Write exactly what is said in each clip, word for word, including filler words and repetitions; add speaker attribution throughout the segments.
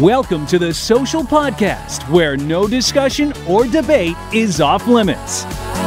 Speaker 1: Welcome to the Social Podcast, where no discussion or debate is off limits.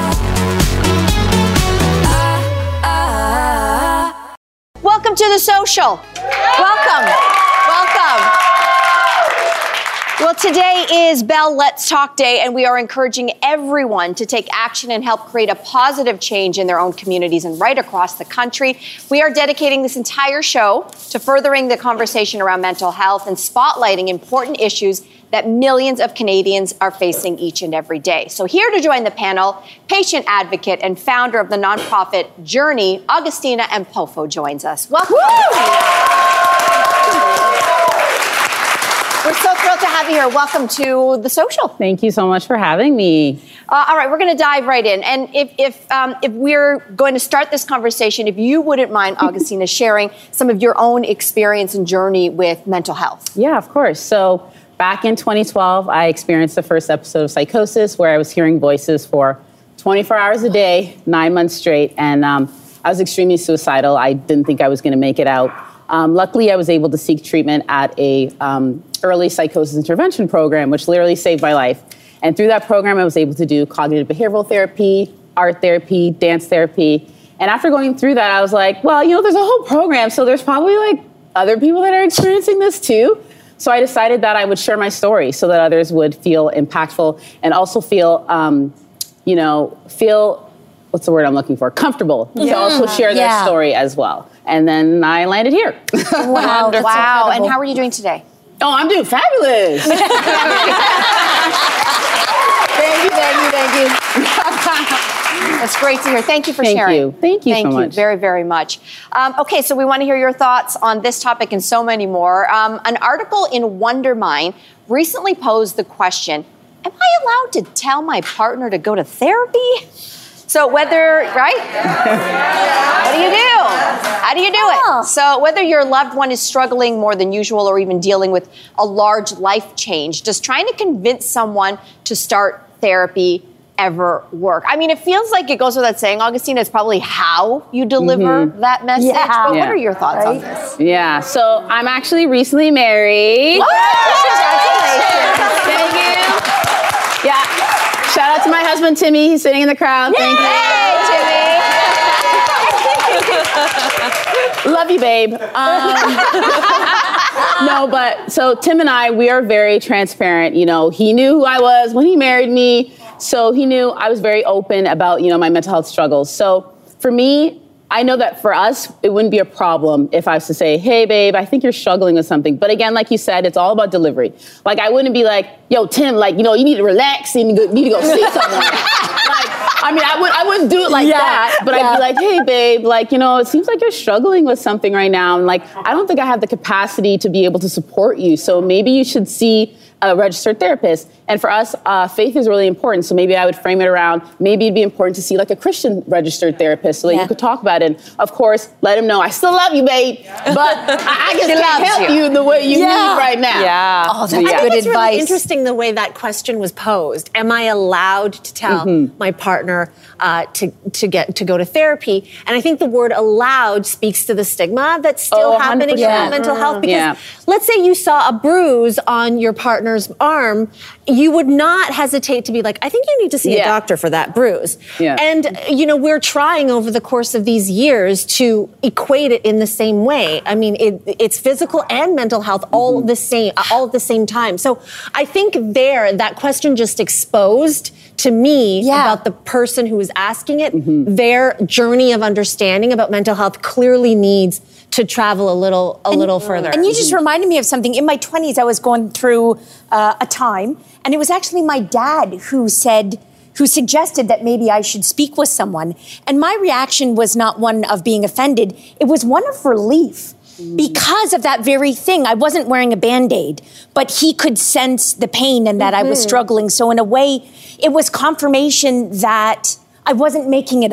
Speaker 2: Welcome to the Social. Welcome. Welcome. Well, today is Bell Let's Talk Day, and we are encouraging everyone to take action and help create a positive change in their own communities and right across the country. We are dedicating this entire show to furthering the conversation around mental health and spotlighting important issues that millions of Canadians are facing each and every day. So here to join the panel, patient advocate and founder of the nonprofit Journey, Augustina Ampofo joins us. Welcome. We're so thrilled to have you here. Welcome to the Social.
Speaker 3: Thank you so much for having me.
Speaker 2: Uh, all right, we're going to dive right in. And if if um, if we're going to start this conversation, if you wouldn't mind, Augustina, sharing some of your own experience and journey with mental health.
Speaker 3: Yeah, of course. So back in twenty twelve, I experienced the first episode of psychosis where I was hearing voices for twenty-four hours a day, nine months straight. And um, I was extremely suicidal. I didn't think I was going to make it out. Um, luckily, I was able to seek treatment at a um, early psychosis intervention program, which literally saved my life. And through that program, I was able to do cognitive behavioral therapy, art therapy, dance therapy. And after going through that, I was like, well, you know, there's a whole program, so there's probably like other people that are experiencing this too. So I decided that I would share my story so that others would feel impactful and also feel, um, you know, feel, what's the word I'm looking for? Comfortable yeah. to also share their yeah. story as well. And then I landed here.
Speaker 2: Wow, wow. And how are you doing today?
Speaker 3: Oh, I'm doing fabulous. Thank
Speaker 2: you, thank you, thank you. That's great to hear. Thank you for
Speaker 3: thank
Speaker 2: sharing.
Speaker 3: You. Thank you
Speaker 2: Thank
Speaker 3: so
Speaker 2: you
Speaker 3: much.
Speaker 2: very, very much. Um, okay, so we want to hear your thoughts on this topic and so many more. Um, an article in Wondermind recently posed the question, am I allowed to tell my partner to go to therapy? So whether, right? What do you do? How do you do it? So whether your loved one is struggling more than usual or even dealing with a large life change, does trying to convince someone to start therapy ever work? I mean, it feels like it goes without saying, Augustina, it's probably how you deliver mm-hmm. that message. Yeah. But
Speaker 3: yeah.
Speaker 2: what are your thoughts
Speaker 3: right?
Speaker 2: on this?
Speaker 3: Yeah, so I'm actually recently married.
Speaker 2: Congratulations.
Speaker 3: Thank you. Yeah. Shout out to my husband, Timmy. He's sitting in the crowd.
Speaker 2: Yay!
Speaker 3: Thank you.
Speaker 2: Hey, Timmy.
Speaker 3: Love you, babe. Um, no, but so Tim and I, we are very transparent. You know, he knew who I was when he married me. So he knew I was very open about, you know, my mental health struggles. So for me, I know that for us, it wouldn't be a problem if I was to say, hey, babe, I think you're struggling with something. But again, like you said, it's all about delivery. Like, I wouldn't be like, yo, Tim, like, you know, you need to relax and you need to go see someone. Like, I mean, I, would, I wouldn't do it like yeah, that. But yeah. I'd be like, hey, babe, like, you know, it seems like you're struggling with something right now. And like, I don't think I have the capacity to be able to support you. So maybe you should see a registered therapist. And for us, uh, faith is really important. So maybe I would frame it around, maybe it'd be important to see like a Christian registered therapist so that yeah. you could talk about it. And of course, let him know, I still love you, babe, but I, I just can't help you. you the way you yeah. need right now.
Speaker 2: Yeah.
Speaker 4: Oh, that's
Speaker 3: yeah.
Speaker 4: good I think it's
Speaker 2: advice.
Speaker 4: Really interesting the way that question was posed. Am I allowed to tell mm-hmm. my partner uh, to, to get to go to therapy? And I think the word allowed speaks to the stigma that's still
Speaker 3: oh,
Speaker 4: happening in mental health. Because
Speaker 3: yeah.
Speaker 4: let's say you saw a bruise on your partner's arm, you would not hesitate to be like, I think you need to see yeah. a doctor for that bruise.
Speaker 3: Yeah.
Speaker 4: And, you know, we're trying over the course of these years to equate it in the same way. I mean, it, it's physical and mental health all mm-hmm. the same, all at the same time. So I think there, that question just exposed to me yeah. about the person who is asking it, mm-hmm. their journey of understanding about mental health clearly needs to travel a little a
Speaker 5: and,
Speaker 4: little further.
Speaker 5: And you just reminded me of something. In my twenties, I was going through uh, a time, and it was actually my dad who said, who suggested that maybe I should speak with someone. And my reaction was not one of being offended. It was one of relief. Because of that very thing. I wasn't wearing a Band-Aid, but he could sense the pain and that mm-hmm. I was struggling. So in a way, it was confirmation that I wasn't making it up.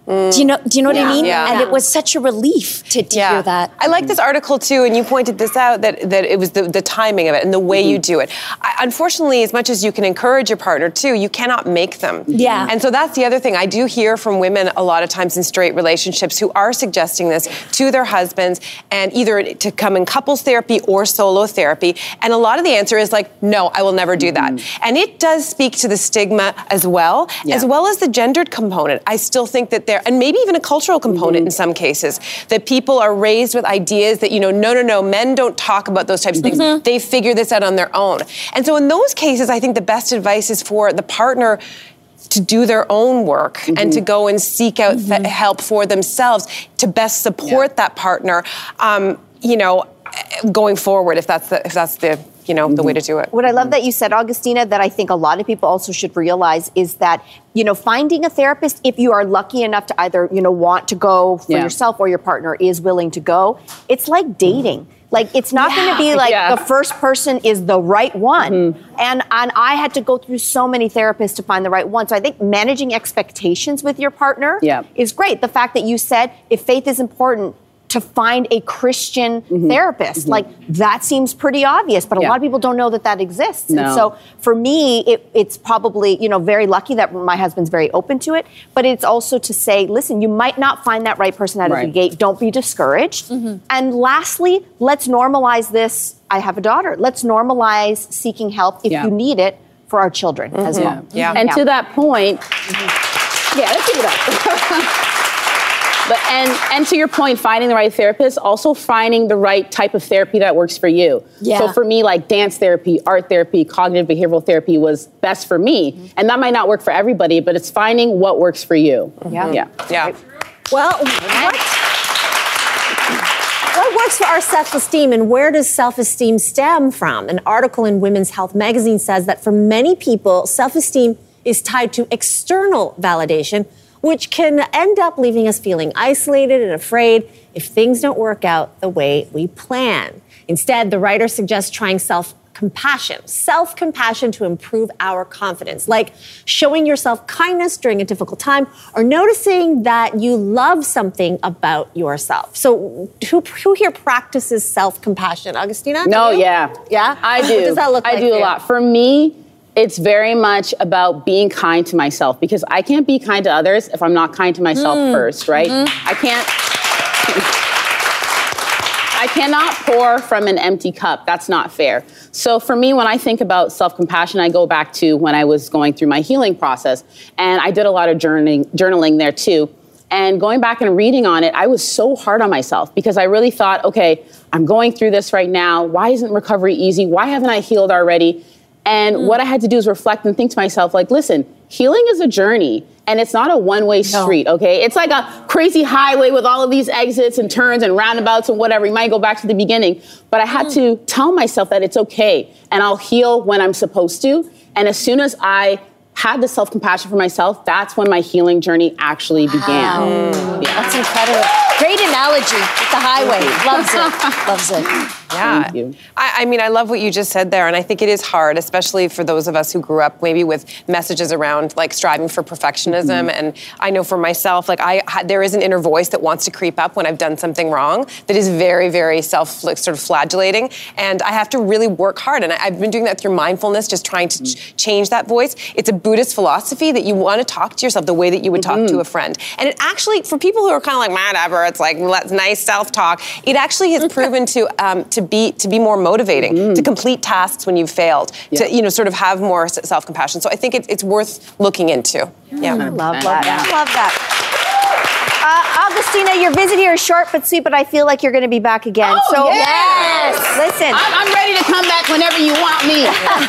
Speaker 5: Do you know? Do you know
Speaker 6: Yeah.
Speaker 5: what I mean?
Speaker 6: Yeah.
Speaker 5: And
Speaker 6: Yeah.
Speaker 5: it was such a relief to, to
Speaker 6: Yeah.
Speaker 5: hear that.
Speaker 6: I like this article too, and you pointed this out that that it was the, the timing of it and the way you do it. I, unfortunately, as much as you can encourage your partner too, you cannot make them.
Speaker 5: Yeah.
Speaker 6: And so that's the other thing. I do hear from women a lot of times in straight relationships who are suggesting this to their husbands, and either to come in couples therapy or solo therapy. And a lot of the answer is like, no, I will never do that. And it does speak to the stigma as well,
Speaker 3: Yeah.
Speaker 6: as well as the gendered component. I still think that there, and maybe even a cultural component in some cases, that people are raised with ideas that, you know, no, no, no, men don't talk about those types of things. They figure this out on their own. And so in those cases, I think the best advice is for the partner to do their own work mm-hmm. and to go and seek out mm-hmm. th- help for themselves to best support yeah. that partner, um, you know, going forward, if that's the, if that's the, you know, mm-hmm. the way to do it.
Speaker 2: What I love that you said, Augustina, that I think a lot of people also should realize is that, you know, finding a therapist, if you are lucky enough to either, you know, want to go for
Speaker 3: yeah.
Speaker 2: yourself or your partner is willing to go, it's like dating. Like, it's not
Speaker 3: yeah.
Speaker 2: going to be like
Speaker 3: yeah.
Speaker 2: the first person is the right one.
Speaker 3: Mm-hmm.
Speaker 2: And and I had to go through so many therapists to find the right one. So I think managing expectations with your partner
Speaker 3: yeah.
Speaker 2: is great. The fact that you said, if faith is important, to find a Christian
Speaker 3: mm-hmm.
Speaker 2: therapist.
Speaker 3: Mm-hmm.
Speaker 2: Like, that seems pretty obvious, but a
Speaker 3: yeah.
Speaker 2: lot of people don't know that that exists.
Speaker 3: No.
Speaker 2: And so for me, it, it's probably, you know, very lucky that my husband's very open to it, but it's also to say, listen, you might not find that right person out
Speaker 3: right.
Speaker 2: of the gate. Don't be discouraged. Mm-hmm. And lastly, let's normalize this. I have a daughter. Let's normalize seeking help if
Speaker 3: yeah.
Speaker 2: you need it for our children mm-hmm. as well.
Speaker 6: Yeah.
Speaker 3: And
Speaker 2: yeah.
Speaker 3: to that point, mm-hmm. yeah, let's give it up. But and and to your point, finding the right therapist, also finding the right type of therapy that works for you.
Speaker 5: Yeah.
Speaker 3: So for me, like dance therapy, art therapy, cognitive behavioral therapy was best for me. Mm-hmm. And that might not work for everybody, but it's finding what works for you.
Speaker 2: Yeah.
Speaker 3: Yeah.
Speaker 6: Yeah.
Speaker 4: Well, what, what works for our self-esteem, and where does self-esteem stem from? An article in Women's Health magazine says that for many people, self-esteem is tied to external validation, which can end up leaving us feeling isolated and afraid if things don't work out the way we plan. Instead, the writer suggests trying self-compassion, self-compassion to improve our confidence, like showing yourself kindness during a difficult time or noticing that you love something about yourself. So who, who here practices self-compassion? Augustina?
Speaker 3: No,
Speaker 4: do you?
Speaker 3: yeah.
Speaker 4: Yeah?
Speaker 3: I do.
Speaker 4: What does that look
Speaker 3: I
Speaker 4: like
Speaker 3: do
Speaker 4: for
Speaker 3: a
Speaker 4: you?
Speaker 3: lot. For me, it's very much about being kind to myself, because I can't be kind to others if I'm not kind to myself mm. first, right? Mm-hmm. I can't. I cannot pour from an empty cup. That's not fair. So for me, when I think about self-compassion, I go back to when I was going through my healing process, and I did a lot of journaling, journaling there too. And going back and reading on it, I was so hard on myself because I really thought, okay, I'm going through this right now. Why isn't recovery easy? Why haven't I healed already? And mm. what I had to do is reflect and think to myself, like, listen, healing is a journey, and it's not a one-way street, no. okay? It's like a crazy highway with all of these exits and turns and roundabouts and whatever. You might go back to the beginning. But I had mm. to tell myself that it's okay, and I'll heal when I'm supposed to. And as soon as I had the self-compassion for myself, that's when my healing journey actually began.
Speaker 5: Wow.
Speaker 3: Yeah.
Speaker 5: That's incredible. Great analogy with the highway. Loves it. Loves it.
Speaker 6: Yeah.
Speaker 3: Thank you.
Speaker 6: I, I mean, I love what you just said there, and I think it is hard, especially for those of us who grew up maybe with messages around like striving for perfectionism. Mm-hmm. And I know for myself, like I, there is an inner voice that wants to creep up when I've done something wrong that is very, very self like, sort of flagellating, and I have to really work hard. And I, I've been doing that through mindfulness, just trying to mm-hmm. ch- change that voice. It's a Buddhist philosophy that you want to talk to yourself the way that you would mm-hmm. talk to a friend. And it actually, for people who are kind of like, whatever, it's like let's nice self-talk. It actually has proven to um, to be to be more motivating, mm. to complete tasks when you've failed,
Speaker 3: yeah.
Speaker 6: to you know sort of have more self-compassion. So I think it, it's worth looking into. Yeah,
Speaker 2: love, love that. Love that. Uh, Augustina, your visit here is short but sweet, but I feel like you're going to be back again.
Speaker 3: Oh,
Speaker 2: so
Speaker 3: yes.
Speaker 2: listen,
Speaker 3: I'm, I'm ready to come back whenever you want me.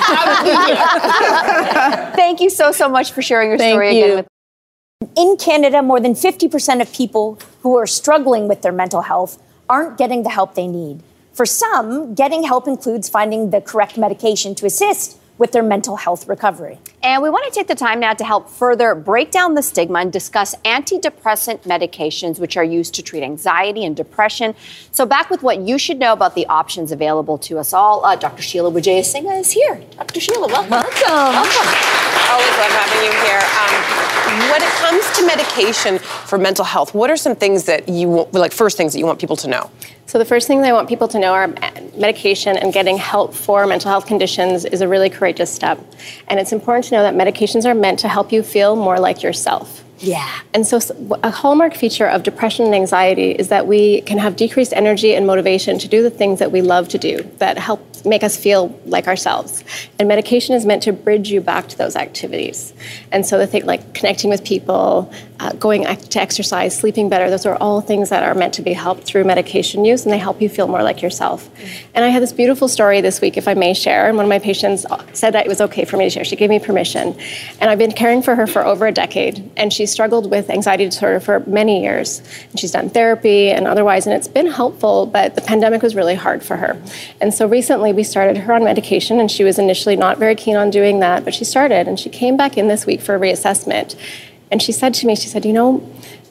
Speaker 3: I will be here.
Speaker 2: Thank you so so much for sharing your
Speaker 3: Thank
Speaker 2: story
Speaker 3: you.
Speaker 2: again with.
Speaker 5: In Canada, more than fifty percent of people who are struggling with their mental health aren't getting the help they need. For some, getting help includes finding the correct medication to assist with their mental health recovery.
Speaker 2: And we want to take the time now to help further break down the stigma and discuss antidepressant medications which are used to treat anxiety and depression. So back with what you should know about the options available to us all, uh, Doctor Sheila Wijayasinghe is here. Doctor Sheila, welcome.
Speaker 5: Welcome.
Speaker 2: Welcome.
Speaker 6: always love having you here. Um, when it comes to medication for mental health, what are some things that you want, like first things that you want people to know?
Speaker 7: So the first things I want people to know are medication and getting help for mental health conditions is a really courageous step. And it's important to know that medications are meant to help you feel more like yourself.
Speaker 5: Yeah.
Speaker 7: And so a hallmark feature of depression and anxiety is that we can have decreased energy and motivation to do the things that we love to do that help make us feel like ourselves. And medication is meant to bridge you back to those activities. And so the thing like connecting with people, uh, going to exercise, sleeping better, those are all things that are meant to be helped through medication use, and they help you feel more like yourself. Mm-hmm. And I had this beautiful story this week, if I may share, and one of my patients said that it was okay for me to share. She gave me permission. And I've been caring for her for over a decade, and she struggled with anxiety disorder for many years. And she's done therapy and otherwise, and it's been helpful, but the pandemic was really hard for her. And so recently we started her on medication, and she was initially not very keen on doing that, but she started, and she came back in this week for a reassessment. And she said to me, she said, you know,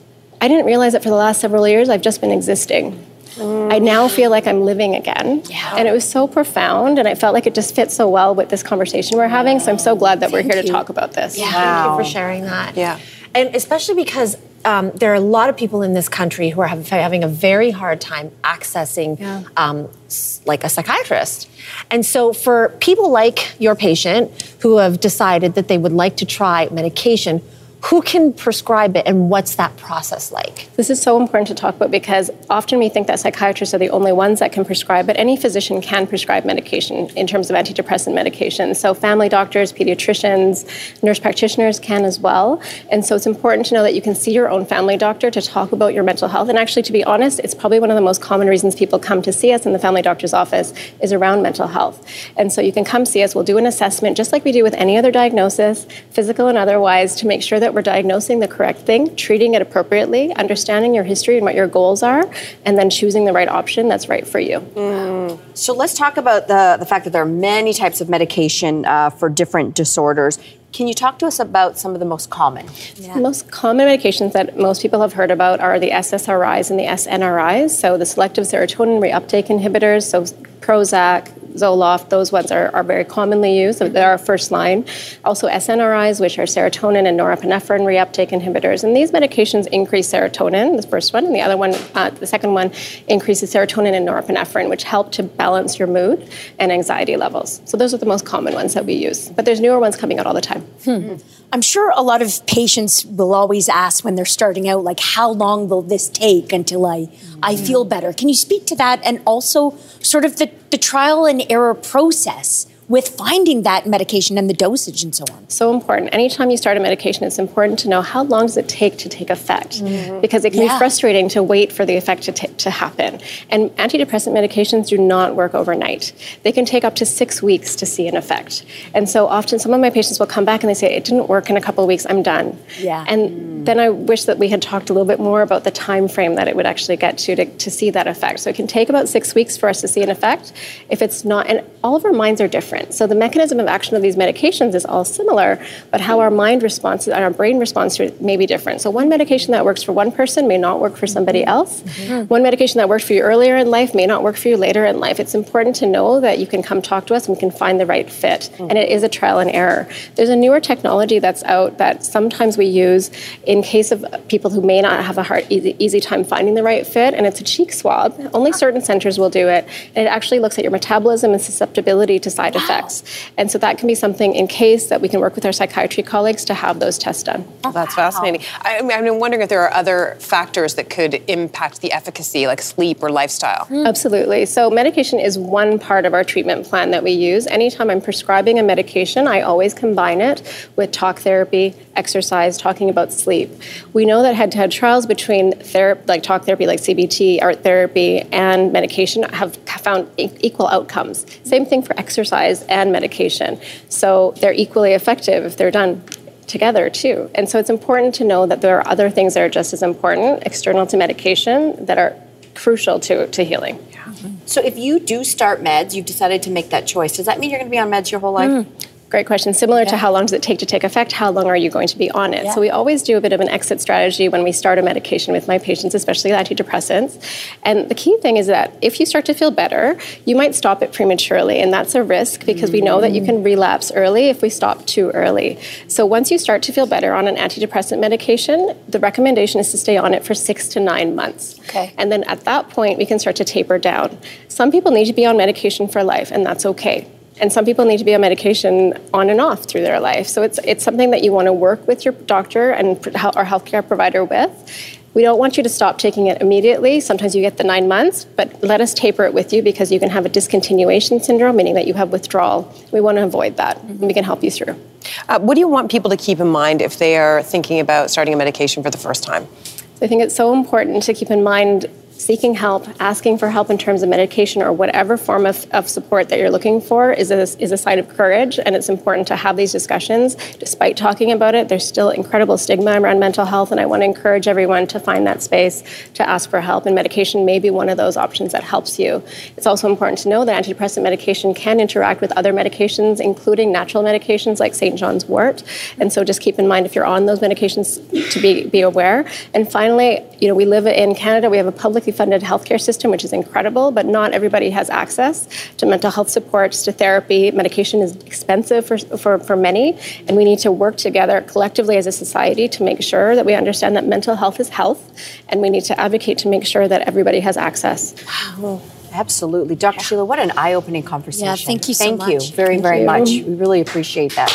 Speaker 7: I didn't realize that for the last several years I've just been existing. Mm. I now feel like I'm living again. Yeah. And it was so profound, and I felt like it just fits so well with this conversation we're having, so I'm so glad that we're here
Speaker 4: Thank
Speaker 7: to
Speaker 4: you.
Speaker 7: talk about this.
Speaker 4: Yeah,
Speaker 2: Wow.
Speaker 4: thank you for sharing that.
Speaker 6: Yeah.
Speaker 4: And especially because um, there are a lot of people in this country who are have, having a very hard time accessing
Speaker 7: Yeah.
Speaker 4: um, s- like a psychiatrist. And so for people like your patient who have decided that they would like to try medication, who can prescribe it and what's that process like?
Speaker 7: This is so important to talk about because often we think that psychiatrists are the only ones that can prescribe it. Any physician can prescribe medication in terms of antidepressant medication. So family doctors, pediatricians, nurse practitioners can as well. And so it's important to know that you can see your own family doctor to talk about your mental health. And actually, to be honest, it's probably one of the most common reasons people come to see us in the family doctor's office is around mental health. And so you can come see us. We'll do an assessment just like we do with any other diagnosis, physical and otherwise, to make sure that we're diagnosing the correct thing, treating it appropriately, understanding your history and what your goals are, and then choosing the right option that's right for you.
Speaker 2: Mm. So let's talk about the, the fact that there are many types of medication uh, for different disorders. Can you talk to us about some of the most common?
Speaker 7: Yeah. The most common medications that most people have heard about are the S S R Is and the S N R Is, so the selective serotonin reuptake inhibitors, so Prozac, Zoloft, those ones are, are very commonly used. So they're our first line. Also S N R Is, which are serotonin and norepinephrine reuptake inhibitors. And these medications increase serotonin, the first one, and the other one, uh, the second one, increases serotonin and norepinephrine, which help to balance your mood and anxiety levels. So those are the most common ones that we use. But there's newer ones coming out all the time.
Speaker 5: Hmm. I'm sure a lot of patients will always ask when they're starting out, like, how long will this take until I, mm. I feel better? Can you speak to that, and also sort of the, the trial and error process with finding that medication and the dosage and so on?
Speaker 7: So important. Anytime you start a medication, it's important to know how long does it take to take effect, mm-hmm. because it can yeah. be frustrating to wait for the effect to, t- to happen. And antidepressant medications do not work overnight. They can take up to six weeks to see an effect. And so often some of my patients will come back and they say, it didn't work in a couple of weeks, I'm done.
Speaker 5: Yeah.
Speaker 7: And mm. then I wish that we had talked a little bit more about the time frame that it would actually get to, to to see that effect. So it can take about six weeks for us to see an effect. If it's not, and all of our minds are different. So the mechanism of action of these medications is all similar, but how our mind responds and our brain responds to it may be different. So one medication that works for one person may not work for somebody else. Mm-hmm. One medication that worked for you earlier in life may not work for you later in life. It's important to know that you can come talk to us and we can find the right fit. Mm-hmm. And it is a trial and error. There's a newer technology that's out that sometimes we use in case of people who may not have a hard, easy, easy time finding the right fit, and it's a cheek swab. Only certain centers will do it, and it actually looks at your metabolism and susceptibility to side wow. effects. And so that can be something in case that we can work with our psychiatry colleagues to have those tests done.
Speaker 6: Oh, that's fascinating. I, I'm wondering if there are other factors that could impact the efficacy, like sleep or lifestyle.
Speaker 7: Mm. Absolutely. So medication is one part of our treatment plan that we use. Anytime I'm prescribing a medication, I always combine it with talk therapy, exercise, talking about sleep. We know that head-to-head trials between therapy, like talk therapy, like C B T, art therapy, and medication have found e- equal outcomes. Same thing for exercise and medication. So they're equally effective if they're done together too. And so it's important to know that there are other things that are just as important, external to medication, that are crucial to, to healing.
Speaker 2: Yeah. Mm-hmm. So if you do start meds, you've decided to make that choice, does that mean you're going to be on meds your whole life? Mm.
Speaker 7: Great question. Similar
Speaker 5: Yeah.
Speaker 7: to how long does it take to take effect, how long are you going to be on it?
Speaker 5: Yeah.
Speaker 7: So we always do a bit of an exit strategy when we start a medication with my patients, especially antidepressants. And the key thing is that if you start to feel better, you might stop it prematurely. And that's a risk because we know that you can relapse early if we stop too early. So once you start to feel better on an antidepressant medication, the recommendation is to stay on it for six to nine months.
Speaker 5: Okay.
Speaker 7: And then at that point, we can start to taper down. Some people need to be on medication for life, and that's okay. And some people need to be on medication on and off through their life. So it's it's something that you want to work with your doctor and our healthcare provider with. We don't want you to stop taking it immediately. Sometimes you get the nine months, but let us taper it with you because you can have a discontinuation syndrome, meaning that you have withdrawal. We want to avoid that, and we can help you through.
Speaker 6: Uh, what do you want people to keep in mind if they are thinking about starting a medication for the first time?
Speaker 7: So I think it's so important to keep in mind seeking help, asking for help in terms of medication or whatever form of, of support that you're looking for is a, is a sign of courage, and it's important to have these discussions. Despite talking about it, there's still incredible stigma around mental health, and I want to encourage everyone to find that space to ask for help, and medication may be one of those options that helps you. It's also important to know that antidepressant medication can interact with other medications, including natural medications like Saint John's wort, and so just keep in mind if you're on those medications to be, be aware. And finally, you know, we live in Canada, we have a publicly funded healthcare system, which is incredible, but not everybody has access to mental health supports, to therapy. Medication is expensive for, for, for many, and we need to work together collectively as a society to make sure that we understand that mental health is health, and we need to advocate to make sure that everybody has access.
Speaker 2: Wow. Absolutely. Doctor Yeah. Sheila, what an eye-opening conversation.
Speaker 5: Yeah, thank you so
Speaker 2: thank
Speaker 5: much.
Speaker 2: Thank you very,
Speaker 7: Thank
Speaker 2: very
Speaker 7: you.
Speaker 2: much. We really appreciate that.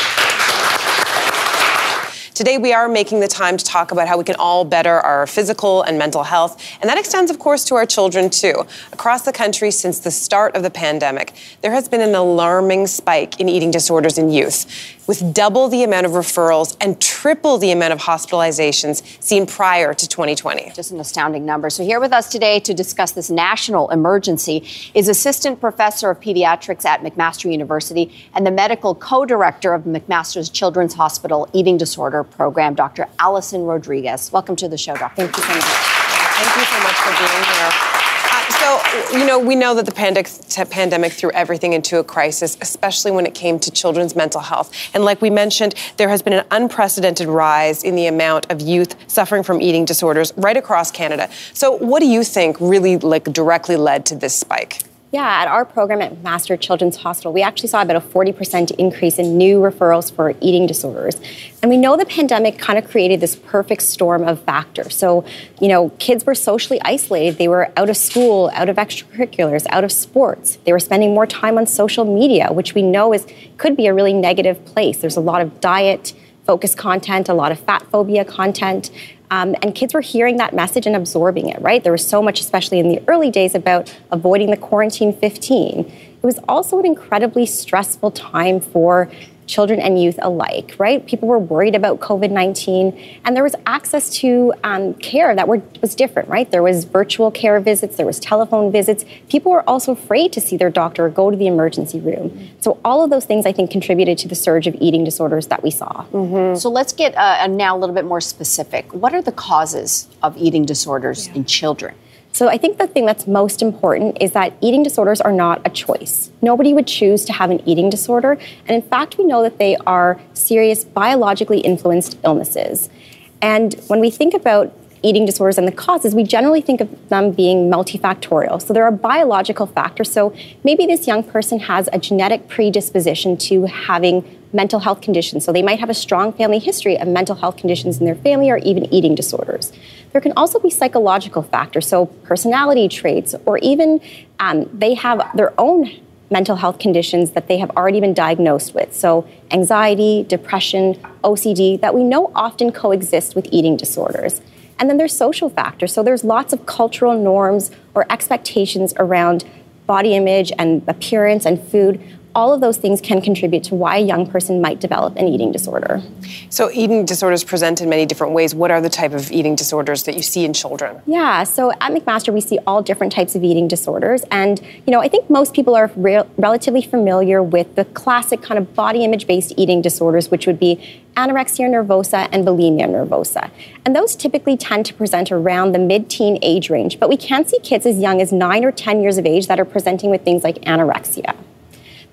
Speaker 6: Today, we are making the time to talk about how we can all better our physical and mental health. And that extends, of course, to our children, too. Across the country, since the start of the pandemic, there has been an alarming spike in eating disorders in youth, with double the amount of referrals and triple the amount of hospitalizations seen prior to twenty twenty.
Speaker 2: Just an astounding number. So here with us today to discuss this national emergency is Assistant Professor of Pediatrics at McMaster University and the Medical Co-Director of McMaster's Children's Hospital Eating Disorder Program, Doctor Allison Rodriguez. Welcome to the show, Doctor.
Speaker 6: Thank you so much. Thank you so much for being here. Uh, so, you know, we know that the pandemic, pandemic threw everything into a crisis, especially when it came to children's mental health. And like we mentioned, there has been an unprecedented rise in the amount of youth suffering from eating disorders right across Canada. So what do you think really like directly led to this spike?
Speaker 8: Yeah, at our program at McMaster Children's Hospital, we actually saw about a forty percent increase in new referrals for eating disorders. And we know the pandemic kind of created this perfect storm of factors. So, you know, kids were socially isolated. They were out of school, out of extracurriculars, out of sports. They were spending more time on social media, which we know is could be a really negative place. There's a lot of diet-focused content, a lot of fat phobia content. Um, and kids were hearing that message and absorbing it, right? There was so much, especially in the early days, about avoiding the quarantine fifteen. It was also an incredibly stressful time for children and youth alike, right? People were worried about COVID nineteen, and there was access to um, care that were, was different, right? There was virtual care visits, there was telephone visits. People were also afraid to see their doctor or go to the emergency room. So all of those things, I think, contributed to the surge of eating disorders that we saw.
Speaker 2: Mm-hmm. So let's get uh, now a little bit more specific. What are the causes of eating disorders yeah. in children?
Speaker 8: So I think the thing that's most important is that eating disorders are not a choice. Nobody would choose to have an eating disorder. And in fact, we know that they are serious biologically influenced illnesses. And when we think about eating disorders and the causes, we generally think of them being multifactorial. So there are biological factors. So maybe this young person has a genetic predisposition to having mental health conditions. So they might have a strong family history of mental health conditions in their family or even eating disorders. There can also be psychological factors, so personality traits, or even um, they have their own mental health conditions that they have already been diagnosed with. So anxiety, depression, O C D, that we know often coexist with eating disorders. And then there's social factors. So there's lots of cultural norms or expectations around body image and appearance and food. All of those things can contribute to why a young person might develop an eating disorder.
Speaker 6: So eating disorders present in many different ways. What are the type of eating disorders that you see in children?
Speaker 8: Yeah, so at McMaster, we see all different types of eating disorders. And, you know, I think most people are re- relatively familiar with the classic kind of body image-based eating disorders, which would be anorexia nervosa and bulimia nervosa. And those typically tend to present around the mid-teen age range. But we can see kids as young as nine or ten years of age that are presenting with things like anorexia.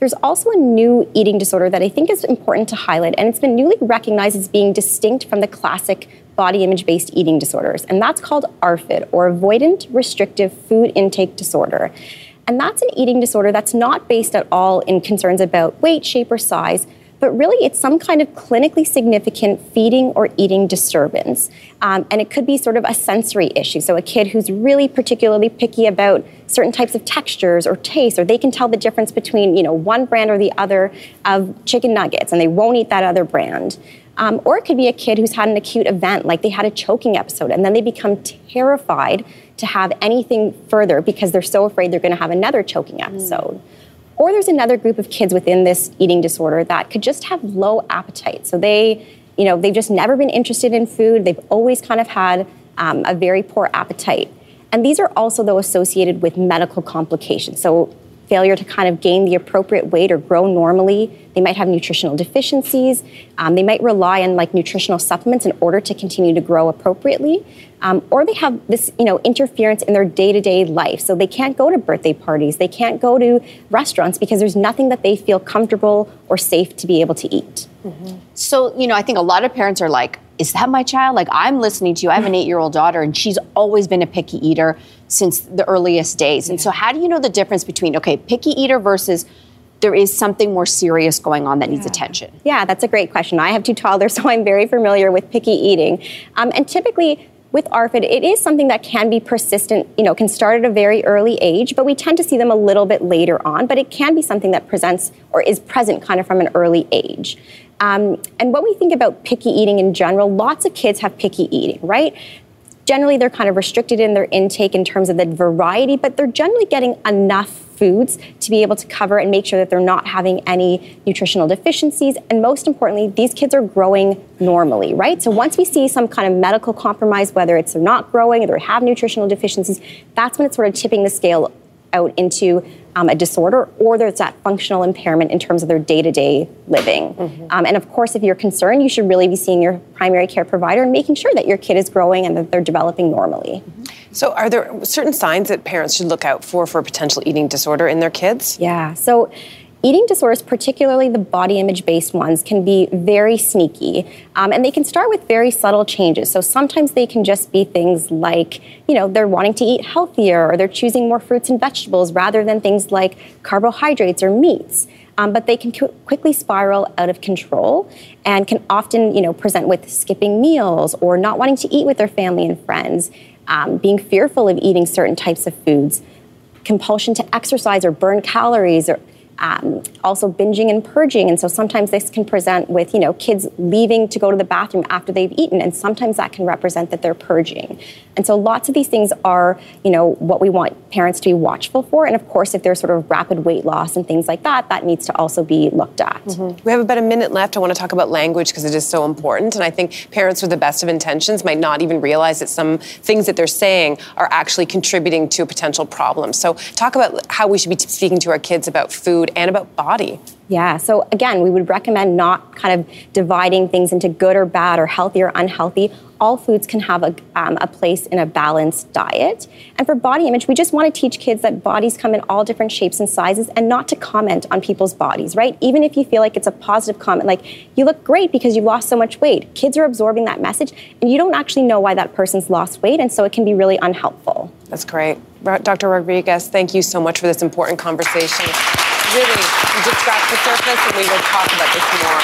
Speaker 8: there's also a new eating disorder that I think is important to highlight, and it's been newly recognized as being distinct from the classic body image-based eating disorders, and that's called A R F I D, or Avoidant Restrictive Food Intake Disorder. And that's an eating disorder that's not based at all in concerns about weight, shape, or size, but really it's some kind of clinically significant feeding or eating disturbance. Um, and it could be sort of a sensory issue. So a kid who's really particularly picky about certain types of textures or tastes, or they can tell the difference between, you know, one brand or the other of chicken nuggets, and they won't eat that other brand. Um, or it could be a kid who's had an acute event, like they had a choking episode, and then they become terrified to have anything further because they're so afraid they're going to have another choking episode. Mm. Or there's another group of kids within this eating disorder that could just have low appetite. So they, you know, they've just never been interested in food. They've always kind of had um, a very poor appetite. And these are also, though, associated with medical complications. So failure to kind of gain the appropriate weight or grow normally. They might have nutritional deficiencies. Um, they might rely on like nutritional supplements in order to continue to grow appropriately. Um, or they have this, you know, interference in their day-to-day life. So they can't go to birthday parties. They can't go to restaurants because there's nothing that they feel comfortable or safe to be able to eat.
Speaker 2: Mm-hmm. So, you know, I think a lot of parents are like, is that my child? Like, I'm listening to you. I have an eight-year-old daughter, and she's always been a picky eater since the earliest days. And so how do you know the difference between, okay, picky eater versus there is something more serious going on that needs
Speaker 8: yeah.
Speaker 2: attention?
Speaker 8: Yeah, that's a great question. I have two toddlers, so I'm very familiar with picky eating. Um, and typically, with A R F I D, it is something that can be persistent, you know, can start at a very early age, but we tend to see them a little bit later on, but it can be something that presents or is present kind of from an early age. Um, and when we think about picky eating in general, lots of kids have picky eating, right? Generally, they're kind of restricted in their intake in terms of the variety, but they're generally getting enough foods to be able to cover and make sure that they're not having any nutritional deficiencies. And most importantly, these kids are growing normally, right? So once we see some kind of medical compromise, whether it's they're not growing or they have nutritional deficiencies, that's when it's sort of tipping the scale out into um, a disorder, or there's that functional impairment in terms of their day-to-day living. Mm-hmm. Um, and of course, if you're concerned, you should really be seeing your primary care provider and making sure that your kid is growing and that they're developing normally.
Speaker 6: Mm-hmm. So are there certain signs that parents should look out for for a potential eating disorder in their kids?
Speaker 8: Yeah, so eating disorders, particularly the body image-based ones, can be very sneaky, um, and they can start with very subtle changes. So sometimes they can just be things like, you know, they're wanting to eat healthier, or they're choosing more fruits and vegetables rather than things like carbohydrates or meats. Um, but they can qu- quickly spiral out of control and can often, you know, present with skipping meals or not wanting to eat with their family and friends, um, being fearful of eating certain types of foods, compulsion to exercise or burn calories, or Um, also binging and purging. And so sometimes this can present with, you know, kids leaving to go to the bathroom after they've eaten. And sometimes that can represent that they're purging. And so lots of these things are, you know, what we want parents to be watchful for. And of course, if there's sort of rapid weight loss and things like that, that needs to also be looked at.
Speaker 6: Mm-hmm. We have about a minute left. I want to talk about language because it is so important. And I think parents with the best of intentions might not even realize that some things that they're saying are actually contributing to a potential problem. So talk about how we should be speaking to our kids about food and about body.
Speaker 8: Yeah, so again, we would recommend not kind of dividing things into good or bad or healthy or unhealthy. All foods can have a, um, a place in a balanced diet. And for body image, we just want to teach kids that bodies come in all different shapes and sizes, and not to comment on people's bodies, right? Even if you feel like it's a positive comment, like, you look great because you've lost so much weight. Kids are absorbing that message, and you don't actually know why that person's lost weight, and so it can be really unhelpful.
Speaker 6: That's great. Doctor Rodriguez, thank you so much for this important conversation. Really, we just scratched the surface, and we will talk about this more.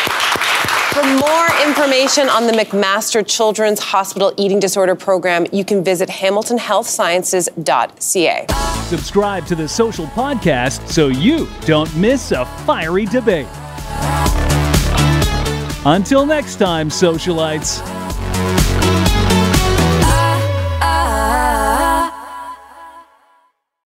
Speaker 6: For more information on the McMaster Children's Hospital Eating Disorder Program, you can visit hamilton health sciences dot c a.
Speaker 1: Subscribe to the Social Podcast so you don't miss a fiery debate. Until next time, socialites.